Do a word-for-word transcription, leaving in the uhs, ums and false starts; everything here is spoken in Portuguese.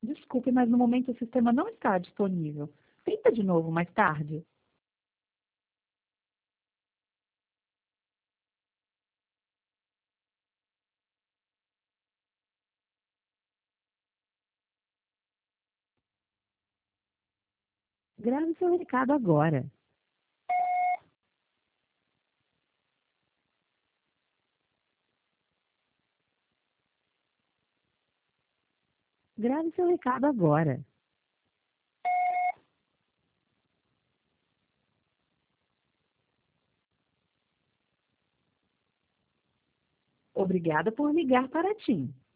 Desculpe, mas no momento o sistema não está disponível. Tenta de novo mais tarde. Grave seu recado agora. Grave seu recado agora. Obrigada por ligar para a TIM.